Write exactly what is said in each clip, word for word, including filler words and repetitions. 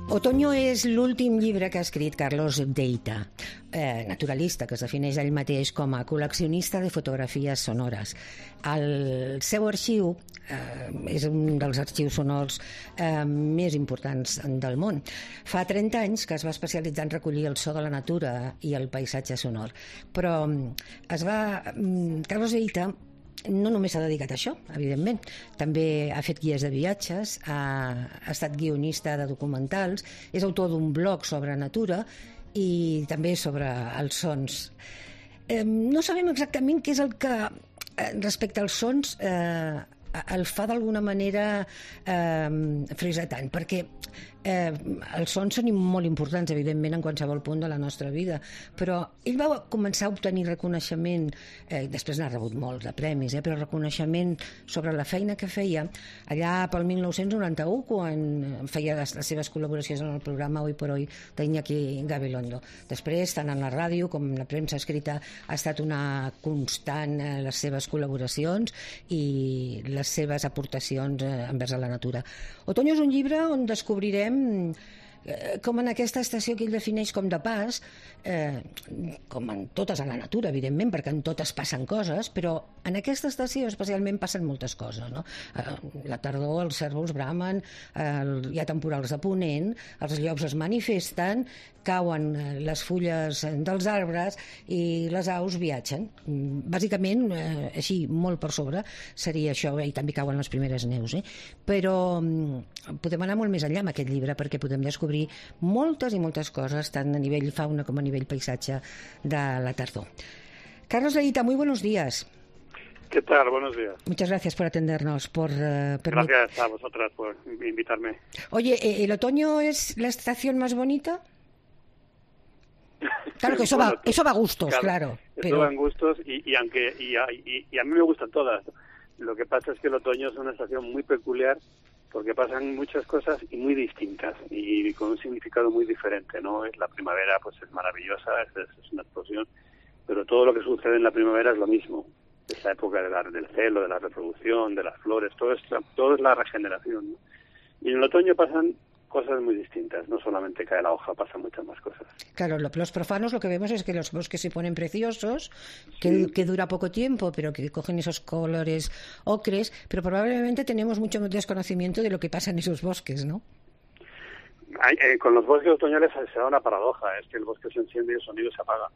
Otoño és l'últim llibre que ha escrit Carlos Deita, eh, naturalista, que es defineix ell mateix com a col·leccionista de fotografies sonores. El seu arxiu eh, és un dels arxius sonors eh, més importants del món. Fa trenta anys que es va especialitzar en recollir el so de la natura i el paisatge sonor, però es va... Carlos Deita no només s'ha dedicat a això, evidentment. També ha fet guies de viatges, ha, ha estat guionista de documentals, és autor d'un blog sobre natura i també sobre els sons. Eh, no sabem exactament què és el que, eh, respecte als sons, eh, el fa d'alguna manera eh, frisar tant, perquè eh, els sons són molt importants, evidentment, en qualsevol punt de la nostra vida, però ell va començar a obtenir reconeixement, eh, després n'ha rebut molts de premis, eh, però reconeixement sobre la feina que feia allà pel mil nou-cents noranta-u, quan feia les, les seves col·laboracions en el programa Hoy por Hoy d'Iñaki Gabilondo. Després, tant en la ràdio com en la premsa escrita, ha estat una constant eh, les seves col·laboracions i les seves aportacions eh, envers a la natura. Otoño és un llibre on descobrirem eh, com en aquesta estació que ell defineix com de pas, eh, com en totes a la natura, evidentment, perquè en totes passen coses, però en aquesta estació especialment passen moltes coses, no? Eh, la tardor, els cérvols bramen, eh, hi ha temporals de ponent, els llops es manifesten, cauen les fulles dels arbres i les aus viatgen. Bàsicament, eh, així, molt per sobre, seria això, i també cauen les primeres neus. Eh? Però mm, podem anar molt més enllà amb aquest llibre, perquè podem descobrir moltes i moltes coses, tant a nivell fauna com a nivell paisatge de la tardor. Carlos Deita, muy buenos días. ¿Qué tal? Buenos días. Muchas gracias por atendernos. Por, uh, permit... Gracias a vosotras por invitarme. Oye, ¿el otoño es la estación más bonita? Claro que eso, bueno, va, eso va a gustos, claro. claro pero... Eso va en gustos y, y aunque y a, y, y a mí me gustan todas. Lo que pasa es que el otoño es una estación muy peculiar porque pasan muchas cosas y muy distintas y con un significado muy diferente, ¿no? La primavera pues es maravillosa, es, es una explosión, pero todo lo que sucede en la primavera es lo mismo. Es la época de la, del celo, de la reproducción, de las flores, todo es, todo es la regeneración, ¿no? Y en el otoño pasan cosas muy distintas, no solamente cae la hoja, pasan muchas más cosas. Claro, lo, los profanos lo que vemos es que los bosques se ponen preciosos, que, sí. que dura poco tiempo, pero que cogen esos colores ocres, pero probablemente tenemos mucho desconocimiento de lo que pasa en esos bosques, ¿no? Hay, eh, con los bosques otoñales se da una paradoja, es que el bosque se enciende y el sonido se apaga.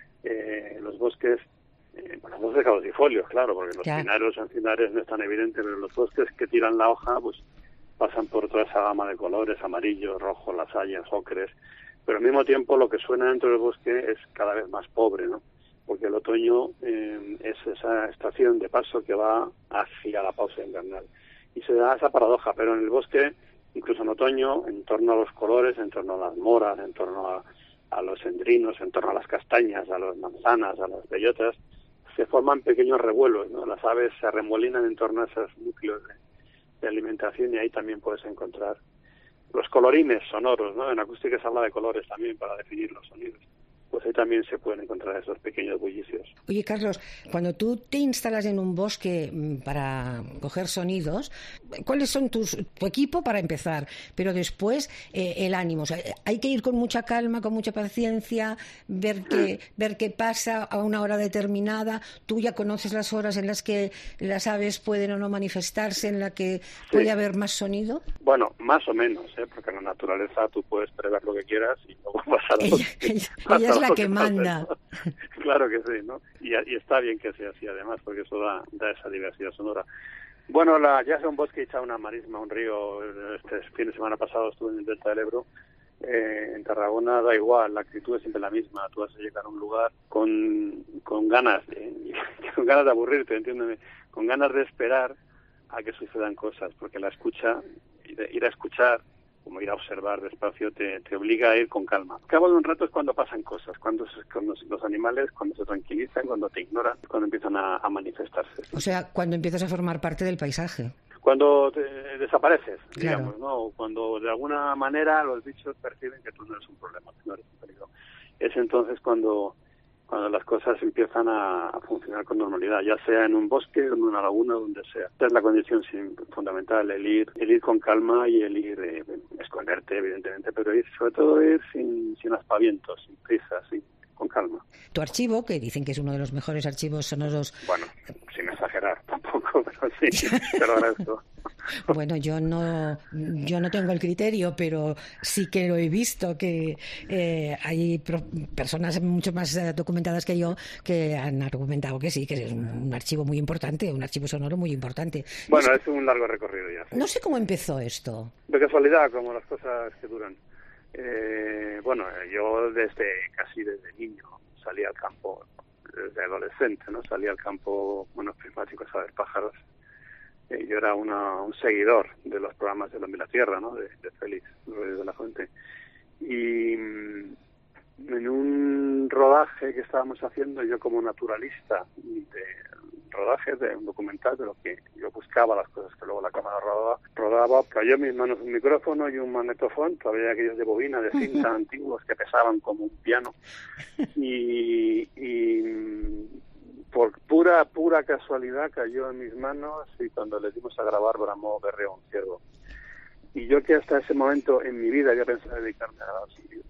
Eh, los bosques, eh, bueno, los bosques caducifolios, claro, porque los claro. pinares o encinares no es tan evidente, pero los bosques que tiran la hoja, pues pasan por toda esa gama de colores, amarillos, rojos, las hayas, ocres, pero al mismo tiempo lo que suena dentro del bosque es cada vez más pobre, ¿no? Porque el otoño eh, es esa estación de paso que va hacia la pausa invernal. Y se da esa paradoja, pero en el bosque, incluso en otoño, en torno a los colores, en torno a las moras, en torno a, a los endrinos, en torno a las castañas, a las manzanas, a las bellotas, se forman pequeños revuelos, ¿no? Las aves se arremolinan en torno a esos núcleos de de alimentación y ahí también puedes encontrar los colorines sonoros, ¿no? En acústica se habla de colores también para definir los sonidos. Pues ahí también se pueden encontrar esos pequeños bullicios. Oye, Carlos, cuando tú te instalas en un bosque para coger sonidos, ¿cuáles son tus tu equipo para empezar? Pero después eh, el ánimo. O sea, hay que ir con mucha calma, con mucha paciencia, ver qué, ver qué pasa a una hora determinada. Tú ya conoces las horas en las que las aves pueden o no manifestarse, en las que sí. puede haber más sonido. Bueno, más o menos, ¿eh? Porque en la naturaleza tú puedes prever lo que quieras y luego pasar a ella, ella, ella es la que, que manda. Pase, ¿no? Claro que sí, ¿no? Y, y está bien que sea así, además, porque eso da, da esa diversidad sonora. Bueno, la, ya sea un bosque hecha una marisma, un río, este fin de semana pasado estuve en el Delta del Ebro, eh, en Tarragona da igual, la actitud es siempre la misma, tú vas a llegar a un lugar con, con ganas de, con ganas de aburrirte, entiéndeme, con ganas de esperar a que sucedan cosas, porque la escucha, ir a escuchar, como ir a observar despacio, te, te obliga a ir con calma. Al cabo de un rato es cuando pasan cosas, cuando, se, cuando los animales, cuando se tranquilizan, cuando te ignoran, cuando empiezan a, a manifestarse. O sea, cuando empiezas a formar parte del paisaje. Cuando te desapareces, claro. digamos, ¿no? Cuando de alguna manera los bichos perciben que tú no eres un problema, que no eres un peligro. Es entonces cuando cuando las cosas empiezan a, a funcionar con normalidad, ya sea en un bosque, en una laguna, donde sea. Esta es la condición fundamental, el ir, el ir con calma y el ir eh, detenerte, evidentemente, pero ir, sobre todo ir sin, sin aspavientos, sin prisas, sin, con calma. Tu archivo, que dicen que es uno de los mejores archivos sonoros... Bueno, sin exagerar tampoco, pero sí, te lo agradezco. Bueno, yo no yo no tengo el criterio, pero sí que lo he visto, que eh, hay pro- personas mucho más eh, documentadas que yo que han argumentado que sí, que es un, un archivo muy importante, un archivo sonoro muy importante. Bueno, no sé, es un largo recorrido ya. Sí. No sé cómo empezó esto. De casualidad, como las cosas que duran. Eh, bueno, yo desde casi desde niño salí al campo, desde adolescente, ¿no? Salí al campo, bueno, prismáticos a ver pájaros. Eh, yo era una, un seguidor de los programas de La Mil la Tierra, ¿no? De, de Félix Rodríguez de la Fuente. Y mmm, en un rodaje que estábamos haciendo, yo como naturalista, de rodaje de un documental de lo que yo buscaba, las cosas que luego la cámara rodaba, rodaba, cayó en mis manos un micrófono y un magnetofón, todavía aquellos de bobina, de cinta antiguos que pesaban como un piano. Y, y por pura pura casualidad cayó en mis manos y cuando le dimos a grabar bramó berreó un ciervo. Y yo que hasta ese momento en mi vida había pensado dedicarme a grabar sonidos.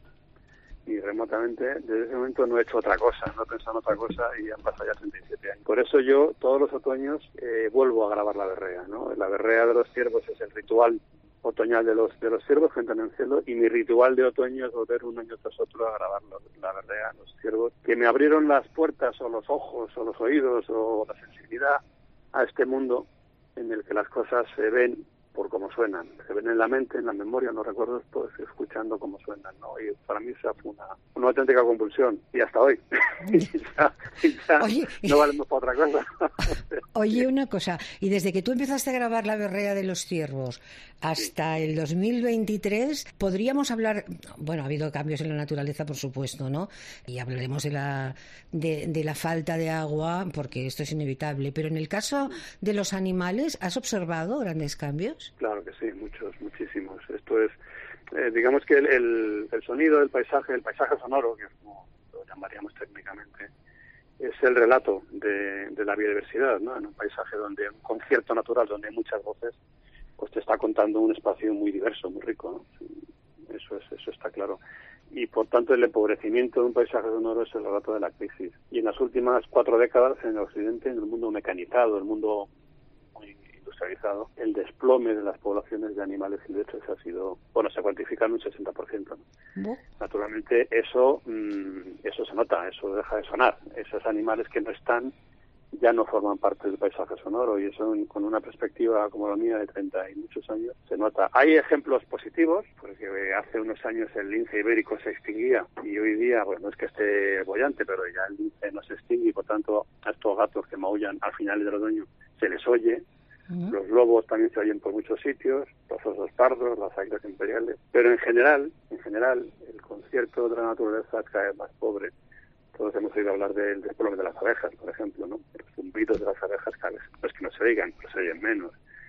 Y remotamente, desde ese momento no he hecho otra cosa, no he pensado en otra cosa y han pasado ya treinta y siete años. Por eso yo todos los otoños eh, vuelvo a grabar la berrea, ¿no? La berrea de los ciervos es el ritual otoñal de los de los ciervos que entran en el cielo, y mi ritual de otoño es volver un año tras otro a grabar la berrea, los ciervos, que me abrieron las puertas o los ojos o los oídos o la sensibilidad a este mundo en el que las cosas se ven por cómo suenan, se ven en la mente, en la memoria, en los recuerdos, pues escuchando cómo suenan, ¿no? Y para mí esa fue una, una auténtica compulsión, y hasta hoy. y ya, y ya Oye, no valemos para otra cosa. Oye, una cosa, y desde que tú empezaste a grabar la berrea de los ciervos hasta el dos mil veintitrés, podríamos hablar, bueno, ha habido cambios en la naturaleza, por supuesto, ¿no? Y hablaremos de la, de, de la falta de agua, porque esto es inevitable, pero en el caso de los animales, ¿has observado grandes cambios? Claro que sí, muchos, muchísimos. Esto es, eh, digamos que el, el, el sonido del paisaje, el paisaje sonoro, que es como lo llamaríamos técnicamente, es el relato de, de la biodiversidad, ¿no? En un paisaje donde, un concierto natural donde hay muchas voces, pues te está contando un espacio muy diverso, muy rico, ¿no? Eso es, eso está claro. Y por tanto el empobrecimiento de un paisaje sonoro es el relato de la crisis. Y en las últimas cuatro décadas en el occidente, en el mundo mecanizado, el mundo muy industrializado, el desplome de las poblaciones de animales silvestres ha sido, bueno, se cuantifica en un sesenta por ciento, ¿no? ¿No? Naturalmente eso mmm, eso se nota, eso deja de sonar. Esos animales que no están ya no forman parte del paisaje sonoro, y eso con una perspectiva como la mía de treinta y muchos años se nota. Hay ejemplos positivos, porque hace unos años el lince ibérico se extinguía y hoy día, bueno, no es que esté boyante, pero ya el lince no se extingue y por tanto a estos gatos que maullan al final del otoño se les oye. Uh-huh. Los lobos también se oyen por muchos sitios, los osos pardos, las águilas imperiales, pero en general, en general, el concierto de la naturaleza es cada vez más pobre. Todos hemos oído hablar del desplome de las abejas, por ejemplo, ¿no? Los zumbidos de las abejas cada vez no es que no se oigan, pero se oyen menos.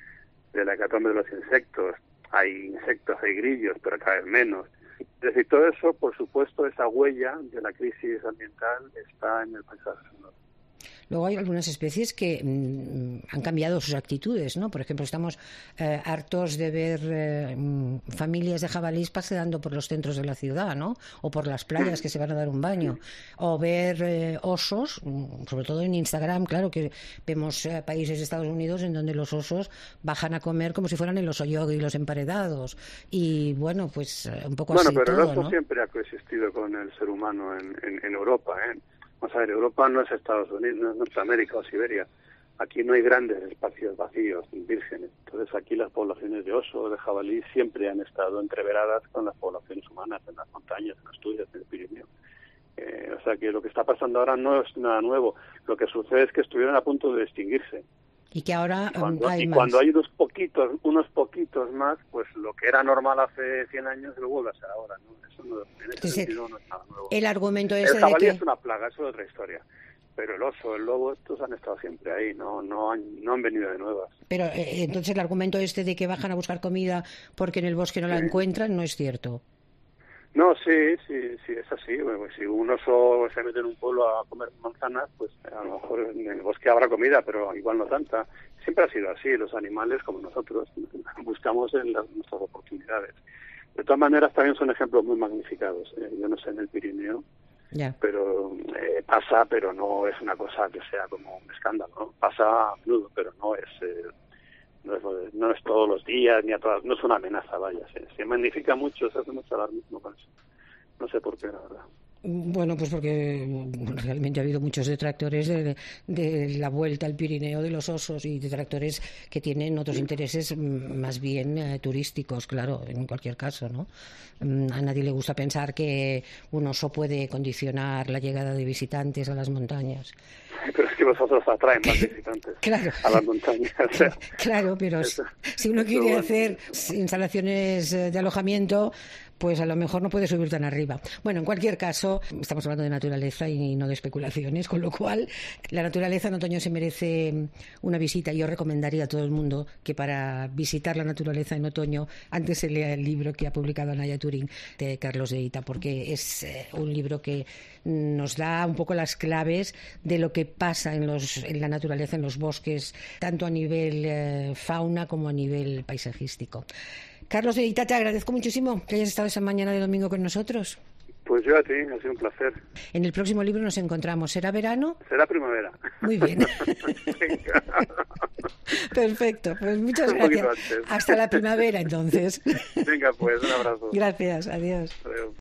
De la hecatombe de los insectos, hay insectos, hay grillos, pero cada vez menos. Es decir, todo eso, por supuesto, esa huella de la crisis ambiental está en el paisaje sonoro. Luego hay algunas especies que mmm, han cambiado sus actitudes, ¿no? Por ejemplo, estamos eh, hartos de ver eh, familias de jabalís paseando por los centros de la ciudad, ¿no? O por las playas que se van a dar un baño. O ver eh, osos, sobre todo en Instagram, claro, que vemos eh, países de Estados Unidos en donde los osos bajan a comer como si fueran el oso yogi, los emparedados. Y bueno, pues un poco bueno, así pero todo, el oso ¿no? siempre ha coexistido con el ser humano en, en, en Europa, ¿eh? Vamos a ver, Europa no es Estados Unidos, no es Norteamérica o Siberia. Aquí no hay grandes espacios vacíos, vírgenes. Entonces aquí las poblaciones de oso, de jabalí, siempre han estado entreveradas con las poblaciones humanas en las montañas, en Asturias, en el Pirineo. Eh, o sea que lo que está pasando ahora no es nada nuevo. Lo que sucede es que estuvieron a punto de extinguirse. Y que ahora y cuando, hay y más. cuando hay unos poquitos, unos poquitos más, pues lo que era normal hace cien años lo vuelve a ser ahora, ¿no? Eso no, en ese Entonces, sentido no es nada nuevo. El argumento ese el jabalí de que... es una plaga, eso es otra historia. Pero el oso, el lobo, estos han estado siempre ahí, no no han, no han venido de nuevas. Pero eh, entonces el argumento este de que bajan a buscar comida porque en el bosque no sí. la encuentran no es cierto. No, sí, sí, sí, es así. Bueno, pues si un oso se mete en un pueblo a comer manzanas, pues a lo mejor en el bosque habrá comida, pero igual no tanta. Siempre ha sido así. Los animales, como nosotros, buscamos en las, nuestras oportunidades. De todas maneras, también son ejemplos muy magnificados. Eh, yo no sé en el Pirineo, yeah. pero eh, pasa, pero no es una cosa que sea como un escándalo, ¿no? Pasa a menudo, pero no es, eh, no es no es todos los días, ni a todas, no es una amenaza, vaya. Se, se magnifica mucho, se hace mucho alarmismo con eso. No sé por qué, la verdad. Bueno, pues porque realmente ha habido muchos detractores de, de la vuelta al Pirineo de los osos y detractores que tienen otros intereses más bien eh, turísticos, claro, en cualquier caso, ¿no? A nadie le gusta pensar que un oso puede condicionar la llegada de visitantes a las montañas. Pero es que vosotros atraen más visitantes claro. a las montañas. O sea, claro, pero eso, si uno quiere bueno. hacer instalaciones de alojamiento, pues a lo mejor no puede subir tan arriba. Bueno, en cualquier caso, estamos hablando de naturaleza y no de especulaciones, con lo cual la naturaleza en otoño se merece una visita. Yo recomendaría a todo el mundo que para visitar la naturaleza en otoño antes se lea el libro que ha publicado Naya Turing de Carlos de Ita, porque es eh, un libro que nos da un poco las claves de lo que pasa en, los, en la naturaleza, en los bosques, tanto a nivel eh, fauna como a nivel paisajístico. Carlos de Ita, te agradezco muchísimo que hayas estado esa mañana de domingo con nosotros. Pues yo a ti, ha sido un placer. En el próximo libro nos encontramos. ¿Será verano? Será primavera. Muy bien. Perfecto, pues muchas gracias. Hasta la primavera, entonces. Venga, pues, un abrazo. Gracias, adiós. Adiós.